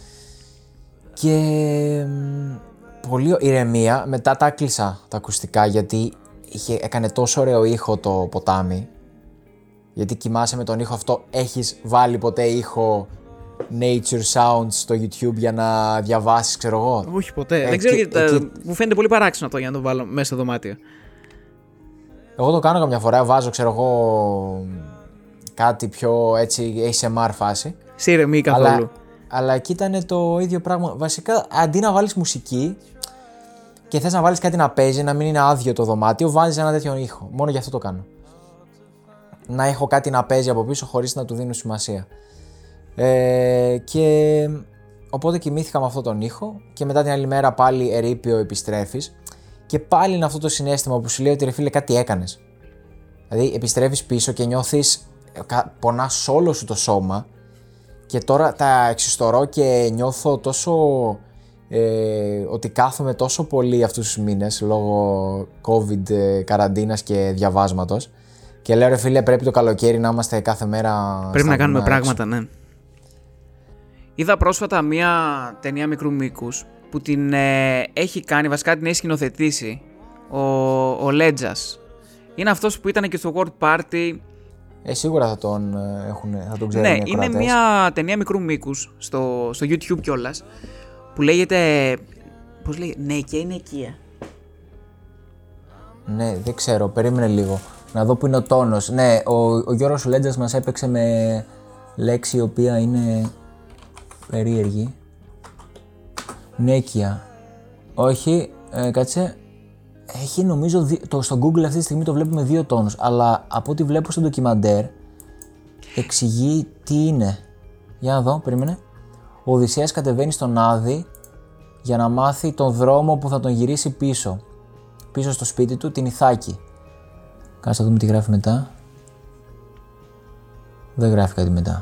Και πολύ ηρεμία, μετά τα κλείσα τα ακουστικά γιατί είχε, έκανε τόσο ωραίο ήχο το ποτάμι. Γιατί κοιμάσαι με τον ήχο αυτό, έχεις βάλει ποτέ ήχο nature sounds στο YouTube για να διαβάσεις, ξέρω εγώ? Όχι ποτέ, ε, δεν ξέρω και, γιατί, εκεί... μου φαίνεται πολύ παράξενο αυτό για να το βάλω μέσα στο δωμάτιο. Εγώ το κάνω καμιά φορά, βάζω, ξέρω εγώ, κάτι πιο έτσι έι ες εμ αρ φάση. Σύρεμη καθόλου. Αλλά, αλλά εκεί ήταν το ίδιο πράγμα. Βασικά, αντί να βάλεις μουσική και θες να βάλεις κάτι να παίζει, να μην είναι άδειο το δωμάτιο, βάζεις ένα τέτοιο ήχο. Μόνο γι' αυτό το κάνω. Να έχω κάτι να παίζει από πίσω χωρίς να του δίνω σημασία. Ε, και οπότε κοιμήθηκα με αυτόν τον ήχο και μετά την άλλη μέρα πάλι ερείπιο επιστρέφεις και πάλι είναι αυτό το συναίσθημα που σου λέει ότι ρε φίλε κάτι έκανες. Δηλαδή επιστρέφεις πίσω και νιώθεις, πονάς όλο σου το σώμα και τώρα τα εξιστορώ και νιώθω τόσο ε, ότι κάθομαι τόσο πολύ αυτούς τους μήνες λόγω COVID, ε, καραντίνας και διαβάσματος και λέω ρε φίλε πρέπει το καλοκαίρι να είμαστε κάθε μέρα. Πρέπει να κάνουμε έξω. πράγματα, ναι. Είδα πρόσφατα μία ταινία μικρού μήκους που την ε, έχει κάνει, βασικά την έχει σκηνοθετήσει ο, ο Λέτζας. Είναι αυτός που ήταν και στο World Party. Ε, σίγουρα θα τον, έχουν, θα τον ξέρουν ναι, οι ακροατές. είναι μία ταινία μικρού μήκους στο, στο YouTube κιόλας που λέγεται, πώς λέγεται, ναι και είναι οικία. Ναι, δεν ξέρω, περίμενε λίγο. Να δω που είναι ο τόνος. Ναι, ο, ο Γιώργος Λέτζας μας έπαιξε με λέξη η οποία είναι περίεργη. Νέκια. Όχι, ε, κάτσε. Έχει νομίζω, το, στο Google αυτή τη στιγμή το βλέπουμε δύο τόνους, αλλά από ό,τι βλέπω στο ντοκιμαντέρ εξηγεί τι είναι. Για να δω, περίμενε. Ο Οδυσσέας κατεβαίνει στον Άδη για να μάθει τον δρόμο που θα τον γυρίσει πίσω. Πίσω στο σπίτι του, την Ιθάκη. Κάτσε να δούμε τι γράφει μετά. Δεν γράφει κάτι μετά.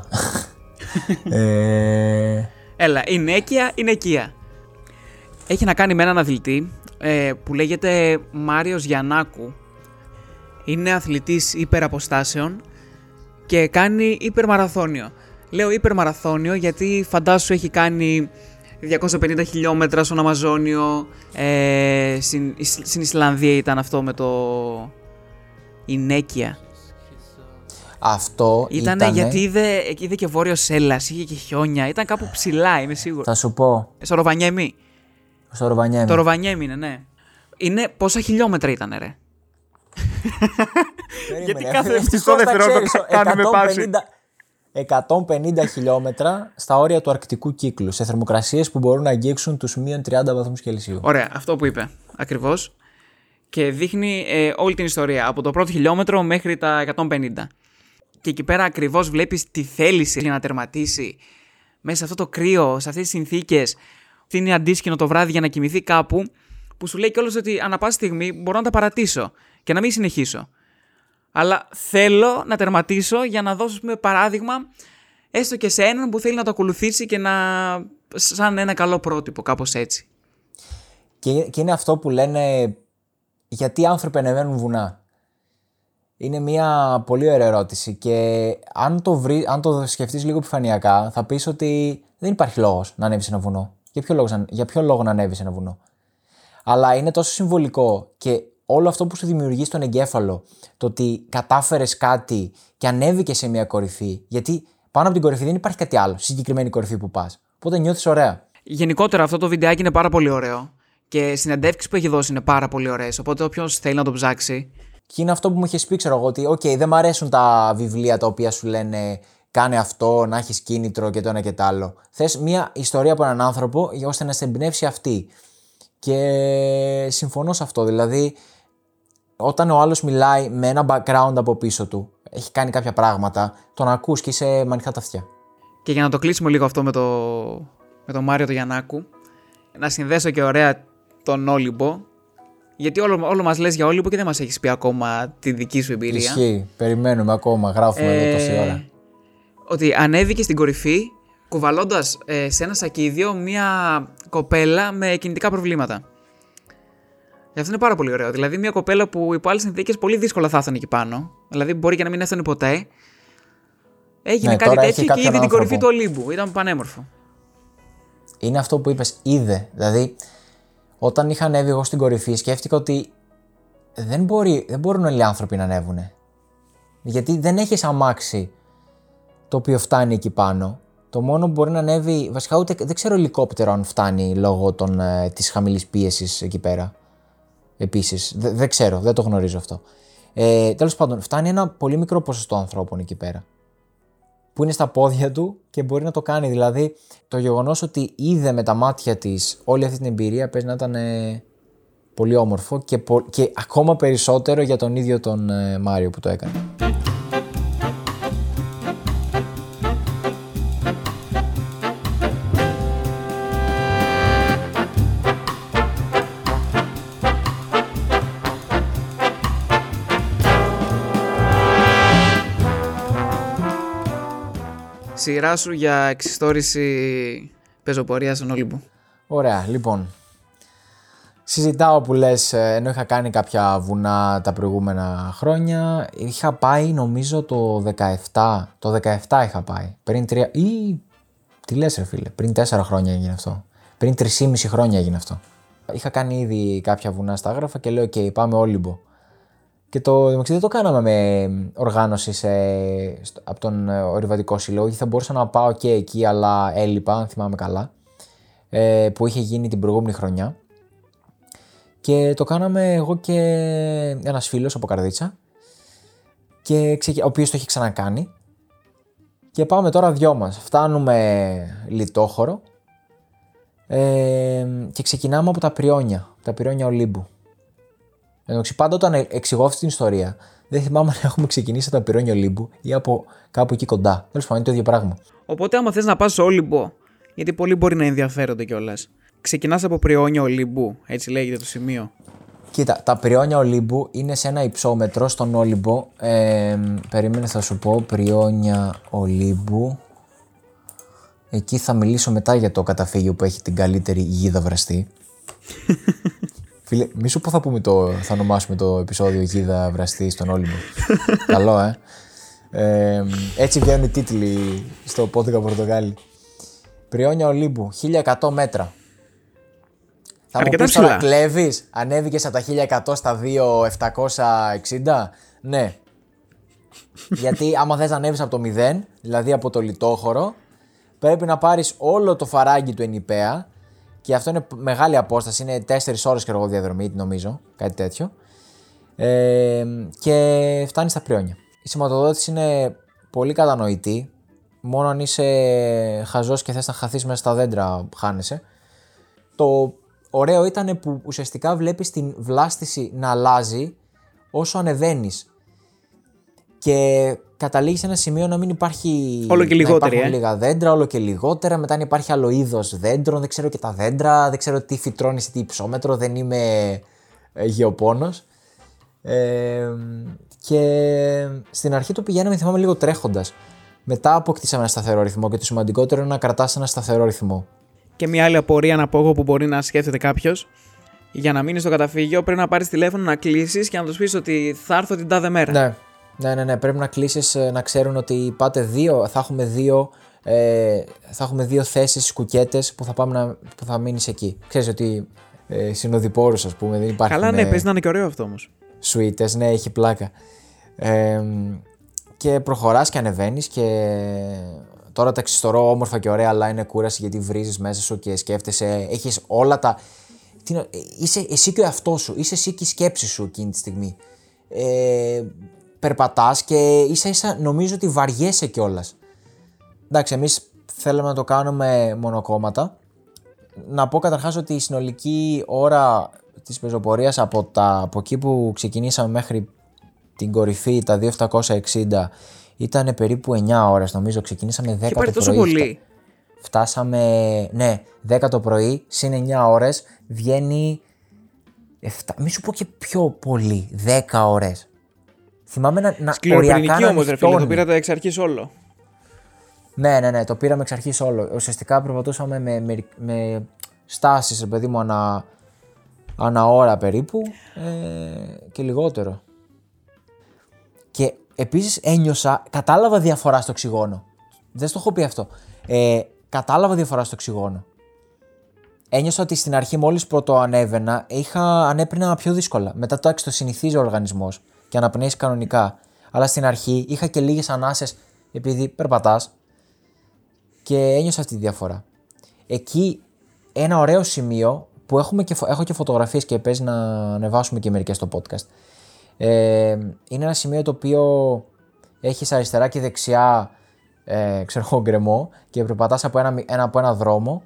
ε... Έλα, η Νέκεια, η Νεκία. Έχει να κάνει με έναν αθλητή ε, που λέγεται Μάριος Γιαννάκου. Είναι αθλητής υπεραποστάσεων και κάνει υπερμαραθώνιο. Λέω υπερμαραθώνιο γιατί φαντάσου έχει κάνει διακόσια πενήντα χιλιόμετρα στον Αμαζόνιο, ε, στην, στην Ισλανδία ήταν αυτό με το... η Νέκεια. Αυτό ήτανε, ήτανε... γιατί είδε, είδε και βόρειος Έλλας, είχε και χιόνια, ήταν κάπου ψηλά, είμαι σίγουρο. Θα σου πω. Στο Ροβανιέμι. Στο Ροβανιέμι. Το Ροβανιέμι είναι, ναι. Είναι πόσα χιλιόμετρα ήτανε, ρε. Γιατί κάθε μισό δευτερόλεπτο κάνουμε πάση. εκατόν πενήντα χιλιόμετρα στα όρια του αρκτικού κύκλου, σε θερμοκρασίες που μπορούν να αγγίξουν τους μείον τριάντα βαθμούς Κελσίου. Ωραία, αυτό που είπε, ακριβώς. Και δείχνει ε, όλη την ιστορία, από το πρώτο χιλιόμετρο μέχρι τα εκατόν πενήντα. Και εκεί πέρα ακριβώς βλέπεις τη θέληση για να τερματίσει μέσα σε αυτό το κρύο, σε αυτές τις συνθήκες. Είναι αντίσκηνο το βράδυ για να κοιμηθεί κάπου, που σου λέει κιόλας ότι ανά πάση στιγμή μπορώ να τα παρατήσω και να μην συνεχίσω. Αλλά θέλω να τερματίσω για να δώσω πούμε, παράδειγμα έστω και σε έναν που θέλει να το ακολουθήσει και να σαν ένα καλό πρότυπο, κάπως έτσι. Και, και είναι αυτό που λένε γιατί άνθρωποι ανεβαίνουν βουνά. Είναι μια πολύ ωραία ερώτηση και αν το, βρει, αν το σκεφτείς λίγο επιφανειακά θα πεις ότι δεν υπάρχει λόγος να ανέβεις ένα βουνό. Για ποιο λόγο, για ποιο λόγο να ανέβεις ένα βουνό. Αλλά είναι τόσο συμβολικό και όλο αυτό που σου δημιουργεί στον εγκέφαλο, το ότι κατάφερες κάτι και ανέβηκες σε μια κορυφή, γιατί πάνω από την κορυφή δεν υπάρχει κάτι άλλο, συγκεκριμένη κορυφή που πας. Οπότε νιώθεις ωραία. Γενικότερα αυτό το βιντεάκι είναι πάρα πολύ ωραίο και οι συνεντεύξεις που έχει δώσει είναι πάρα πολύ ωραίες. Οπότε όποιος θέλει να το ψάξει. Και είναι αυτό που μου είχες πει, ξέρω εγώ, ότι οκ, okay, δεν μ' αρέσουν τα βιβλία τα οποία σου λένε κάνε αυτό, να έχεις κίνητρο και το ένα και το άλλο. Θες μια ιστορία από έναν άνθρωπο ώστε να σε εμπνεύσει αυτή. Και συμφωνώ σε αυτό. Δηλαδή, όταν ο άλλος μιλάει με ένα background από πίσω του, έχει κάνει κάποια πράγματα, τον ακούς και είσαι με ανοιχτά τα αυτιά. Και για να το κλείσουμε λίγο αυτό με το, με τον Μάριο τον Γιαννάκου, να συνδέσω και ωραία τον Όλυμπο. Γιατί όλο, όλο μας λες για Όλυμπο και δεν μας έχεις πει ακόμα τη δική σου εμπειρία. Ισχύει, περιμένουμε ακόμα, γράφουμε ε, εδώ τόση ώρα. Ότι ανέβηκε στην κορυφή κουβαλώντας ε, σε ένα σακίδιο μια κοπέλα με κινητικά προβλήματα. Γι' αυτό είναι πάρα πολύ ωραίο. Δηλαδή, μια κοπέλα που υπό άλλες συνθήκες πολύ δύσκολα θα έφτανε εκεί πάνω. Δηλαδή, μπορεί και να μην έφτανε ποτέ. Έγινε ναι, κάτι τέτοιο και είδε άνθρωπο. την κορυφή του Ολύμπου. Ήταν πανέμορφο. Είναι αυτό που είπες, είδε. Δηλαδή, όταν είχα ανέβει εγώ στην κορυφή, σκέφτηκα ότι δεν, μπορεί, δεν μπορούν όλοι οι άνθρωποι να ανέβουν. Γιατί δεν έχεις αμάξι το οποίο φτάνει εκεί πάνω. Το μόνο που μπορεί να ανέβει, βασικά ούτε, δεν ξέρω ελικόπτερο αν φτάνει λόγω των, ε, της χαμηλής πίεσης εκεί πέρα. Επίσης, Δε, δεν ξέρω, δεν το γνωρίζω αυτό. Ε, τέλος πάντων, φτάνει ένα πολύ μικρό ποσοστό ανθρώπων εκεί πέρα. Που είναι στα πόδια του και μπορεί να το κάνει. Δηλαδή, το γεγονός ότι είδε με τα μάτια της όλη αυτή την εμπειρία παίζει να ήταν ε, πολύ όμορφο και, πο, και ακόμα περισσότερο για τον ίδιο τον ε, Μάριο που το έκανε. Σειρά σου για εξιστόρηση πεζοπορία στον Όλυμπο. Ωραία, λοιπόν. Συζητάω που λες, ενώ είχα κάνει κάποια βουνά τα προηγούμενα χρόνια. Είχα πάει νομίζω το δεκαεπτά. Το δεκαεπτά είχα πάει. Πριν τρία. Ή. Τι λες, ρε φίλε, πριν τέσσερα χρόνια έγινε αυτό. Πριν τρεισήμισι χρόνια έγινε αυτό. Είχα κάνει ήδη κάποια βουνά στα Άγραφα και λέω: OK, πάμε Όλυμπο. Και το δεν το κάναμε με οργάνωση σε, από τον Ορειβατικό Σύλλογο. Θα μπορούσα να πάω και εκεί, αλλά έλειπα, αν θυμάμαι καλά. Ε, που είχε γίνει την προηγούμενη χρονιά. Και το κάναμε εγώ και ένας φίλος από Καρδίτσα, και ο οποίος το έχει ξανακάνει. Και πάμε τώρα δυο μας. Φτάνουμε Λιτόχωρο ε, και ξεκινάμε από τα Πριόνια, τα Πριόνια Ολύμπου. Εντάξει, πάντα όταν εξηγώ αυτή την ιστορία, δεν θυμάμαι αν έχουμε ξεκινήσει από τα Πυρούνια Ολύμπου ή από κάπου εκεί κοντά. Τέλος πάντων, είναι το ίδιο πράγμα. Οπότε, άμα θες να πας στο Όλυμπο, γιατί πολλοί μπορεί να ενδιαφέρονται κιόλας, ξεκινάς από Πυρούνια Ολύμπου, έτσι λέγεται το σημείο. Κοίτα, τα Πυρούνια Ολύμπου είναι σε ένα υψόμετρο στον Όλυμπο. Ε, περίμενε, θα σου πω. Πυρούνια Ολύμπου. Εκεί θα μιλήσω μετά για το καταφύγιο που έχει την καλύτερη γίδα βραστή. Φίλε, μη σου πω θα, πούμε το, θα ονομάσουμε το επεισόδιο γίδα βραστή στον Όλυμπο. Καλό, ε? ε. Έτσι βγαίνουν οι τίτλοι στο πόντικα Πορτογάλη. Πυρούνια Ολύμπου, χίλια εκατό μέτρα. Θα αρκετά μου πεις τώρα, ψηλά. κλέβεις, ανέβηκες από τα χίλια εκατό στα δύο χιλιάδες επτακόσια εξήντα. Ναι. Γιατί άμα θες να ανέβεις από το μηδέν, δηλαδή από το λιτόχωρο, πρέπει να πάρεις όλο το φαράγγι του ενιπέα, και αυτό είναι μεγάλη απόσταση, είναι τέσσερις ώρες και εγώ διαδρομή, νομίζω, κάτι τέτοιο. Ε, και φτάνεις στα Πυρούνια. Η σηματοδότηση είναι πολύ κατανοητή. Μόνο αν είσαι χαζός και θες να χαθείς μέσα στα δέντρα, χάνεσαι. Το ωραίο ήταν που ουσιαστικά βλέπεις την βλάστηση να αλλάζει όσο ανεβαίνεις. Και καταλήγεις σε ένα σημείο να μην υπάρχει. Όλο και λιγότερη, να υπάρχουν ε. λίγα δέντρα, όλο και λιγότερα. Μετά να υπάρχει άλλο είδος δέντρων. Δεν ξέρω και τα δέντρα, δεν ξέρω τι φυτρώνει σε τι υψόμετρο. Δεν είμαι ε, γεωπόνος. Ε, και στην αρχή το πηγαίναμε, θυμάμαι, λίγο τρέχοντας. Μετά αποκτήσαμε ένα σταθερό ρυθμό και το σημαντικότερο είναι να κρατάς ένα σταθερό ρυθμό. Και μια άλλη απορία να πω εγώ που μπορεί να σκέφτεται κάποιος. Για να μείνεις στο καταφύγιο πρέπει να πάρεις τηλέφωνο, να κλείσεις και να τους πεις ότι θα έρθω την τάδε μέρα. Ναι, ναι, ναι, ναι. Πρέπει να κλείσεις, να ξέρουν ότι πάτε δύο, θα έχουμε δύο, ε, θα έχουμε δύο θέσεις, κουκέτες που θα, πάμε να, που θα μείνεις εκεί. Ξέρεις ότι ε, συνοδοιπόρους, ας πούμε, δεν υπάρχουν. Καλά, ναι, παίζει να είναι και ωραίο αυτό όμως. Σουίτες, ναι, έχει πλάκα. Ε, και προχωράς και ανεβαίνεις και τώρα τα ξυστορώ όμορφα και ωραία, αλλά είναι κούραση γιατί βρίζεις μέσα σου και σκέφτεσαι, έχεις όλα τα... Τι, είσαι εσύ και ο εαυτός σου, είσαι εσύ και η σκέψη σου εκείνη τη στιγμή. Ε, περπατάς και ίσα ίσα νομίζω ότι βαριέσαι κιόλας. Εντάξει, εμείς θέλαμε να το κάνουμε μονοκόμματα. Να πω καταρχάς ότι η συνολική ώρα της πεζοπορίας από, τα, από εκεί που ξεκινήσαμε μέχρι την κορυφή, τα δύο χιλιάδες επτακόσια εξήντα, ήταν περίπου εννιά ώρες, νομίζω. Ξεκινήσαμε δέκα το πρωί. τόσο πολύ. Φτάσαμε, ναι, δέκα το πρωί, συν εννιά ώρες, βγαίνει επτά, μη σου πω και πιο πολύ, δέκα ώρες. Θυμάμαι να, να σκληροπυρηνική όμως, ρε φίλε, το πήρατε εξ αρχής όλο. Ναι, ναι, ναι, το πήραμε εξ αρχής όλο. Ουσιαστικά περπατούσαμε με, με, με στάσεις, ρε παιδί μου, ανά, ανά ώρα περίπου ε, και λιγότερο. Και επίσης ένιωσα, κατάλαβα διαφορά στο οξυγόνο. Δεν στο έχω πει αυτό. Ε, κατάλαβα διαφορά στο οξυγόνο. Ένιωσα ότι στην αρχή μόλις πρώτο ανέβαινα, είχα, ανέπρινα πιο δύσκολα. Μετά το το συνηθίζει ο οργανισμός και αναπνέεις κανονικά. Αλλά στην αρχή είχα και λίγες ανάσες επειδή περπατάς και ένιωσα αυτή τη διαφορά. Εκεί ένα ωραίο σημείο που έχουμε και, έχω και φωτογραφίες και παίζει να ανεβάσουμε και μερικές στο podcast. Ε, είναι ένα σημείο το οποίο έχεις αριστερά και δεξιά ε, ξέρω εγώ γκρεμό και περπατάς από ένα, ένα, από ένα δρόμο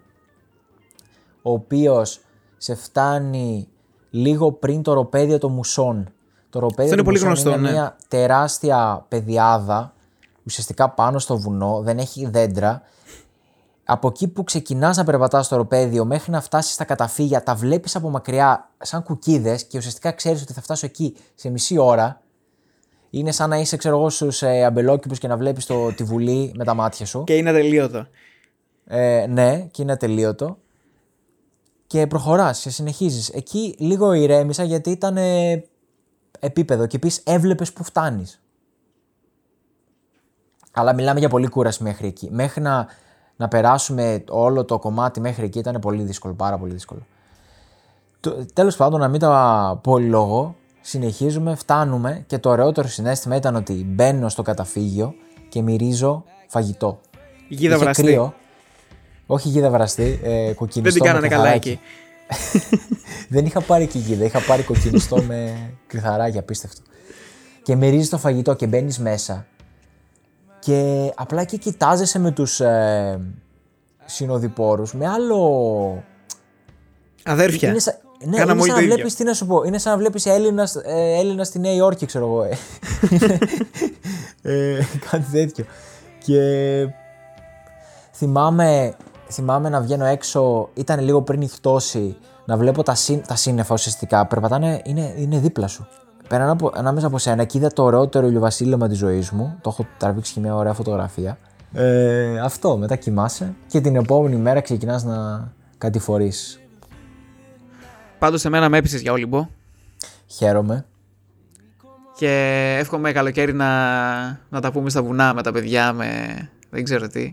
ο οποίος σε φτάνει λίγο πριν το ροπέδιο των Μουσών. Το ροπέδιο των Μουσών γνωστό, είναι ναι. Μια τεράστια πεδιάδα ουσιαστικά πάνω στο βουνό, δεν έχει δέντρα. Από εκεί που ξεκινάς να περπατάς στο ροπέδιο μέχρι να φτάσεις στα καταφύγια, τα βλέπεις από μακριά σαν κουκίδες και ουσιαστικά ξέρεις ότι θα φτάσω εκεί σε μισή ώρα. Είναι σαν να είσαι, ξέρω εγώ, στους ε, αμπελόκηπους και να βλέπεις το, τη βουλή με τα μάτια σου. Και είναι ατελείωτο. Ε, ναι, και είναι ατελείωτο. Και προχωράς και συνεχίζεις. Εκεί λίγο ηρέμησα γιατί ήταν ε, επίπεδο και επίσης έβλεπες που φτάνεις. Αλλά μιλάμε για πολύ κούραση μέχρι εκεί. Μέχρι να, να περάσουμε όλο το κομμάτι μέχρι εκεί ήταν πολύ δύσκολο, πάρα πολύ δύσκολο. Τέλος πάντων, να μην τα πολυλογώ, συνεχίζουμε, φτάνουμε και το ωραιότερο συναίσθημα ήταν ότι μπαίνω στο καταφύγιο και μυρίζω φαγητό. Γίδα βραστή. Κρύο, όχι γίδα βραστή, ε, κοκκινιστό. Δεν την κάνανε καλά εκεί. Δεν είχα πάρει και γίδα, είχα πάρει κοκκινιστό με κρυθαράκι, απίστευτο. Και μυρίζεις το φαγητό και μπαίνεις μέσα. Και απλά και κοιτάζεσαι με τους ε, συνοδοιπόρους με άλλο... Αδέρφια. Είναι, σα... Ναι, είναι σαν να βλέπεις, τι να σου πω, είναι σαν να βλέπεις Έλληνα, ε, Έλληνα στη Νέα Υόρκη, ξέρω εγώ. Ε. ε, κάτι τέτοιο. Και θυμάμαι, θυμάμαι να βγαίνω έξω, ήταν λίγο πριν η πτώση, να βλέπω τα, σύ, τα σύννεφα ουσιαστικά, περπατάνε, είναι, είναι δίπλα σου. Πέραν από, ανάμεσα από σένα και είδα το ωραιότερο ηλιοβασίλεμα της ζωής μου, το έχω τραβήξει και μια ωραία φωτογραφία. Ε, αυτό, μετά κοιμάσαι και την επόμενη μέρα ξεκινάς να κατηφορείς. Πάντως εμένα με έπεισες για Όλυμπο. Χαίρομαι. Και εύχομαι καλοκαίρι να, να τα πούμε στα βουνά με τα παιδιά, με δεν ξέρω τι.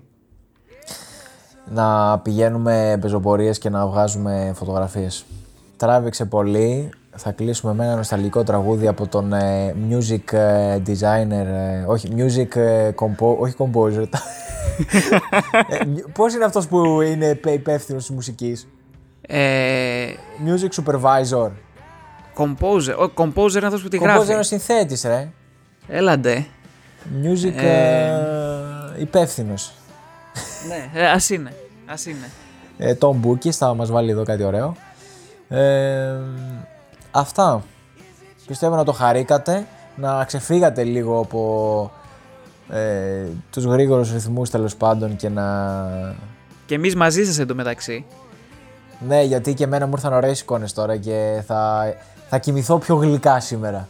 Να πηγαίνουμε πεζοπορίες και να βγάζουμε φωτογραφίες. Τράβηξε πολύ. Θα κλείσουμε με ένα νοσταλγικό τραγούδι από τον ε, music ε, designer, ε, όχι, music ε, compo, όχι composer. ε, πώς είναι αυτός που είναι υπεύθυνος της μουσικής? Ε... Music supervisor. Composer. Ο composer είναι αυτός που τη composer γράφει. Composer είναι ο συνθέτης, ρε. Έλαντε. Music ε... ε, υπεύθυνος. Ναι, ε, ας είναι. Ας είναι. Ε, Tom Bookis θα μας βάλει εδώ κάτι ωραίο. Ε, αυτά. Πιστεύω να το χαρήκατε, να ξεφύγατε λίγο από ε, τους γρήγορους ρυθμούς τέλος πάντων και να... Και εμείς μαζί σας εντωμεταξύ. Ναι, γιατί και εμένα μου ήρθαν ωραίες εικόνες τώρα και θα, θα κοιμηθώ πιο γλυκά σήμερα.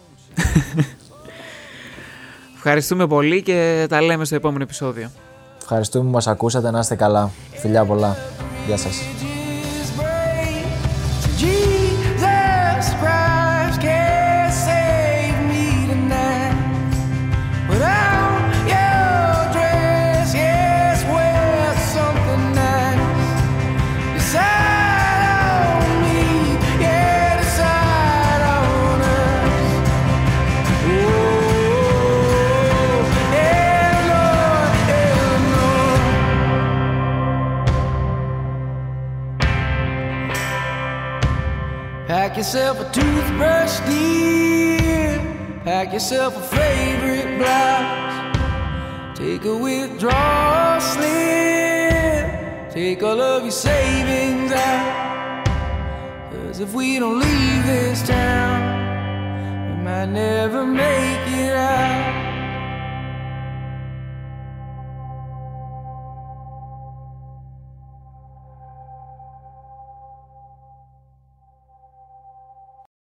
Ευχαριστούμε πολύ και τα λέμε στο επόμενο επεισόδιο. Ευχαριστούμε που μας ακούσατε, να είστε καλά. Φιλιά πολλά. Γεια σας. Pack yourself a toothbrush, dear. Pack yourself a favorite blouse. Take a withdrawal slip. Take all of your savings out. 'Cause if we don't leave this town, we might never make it out.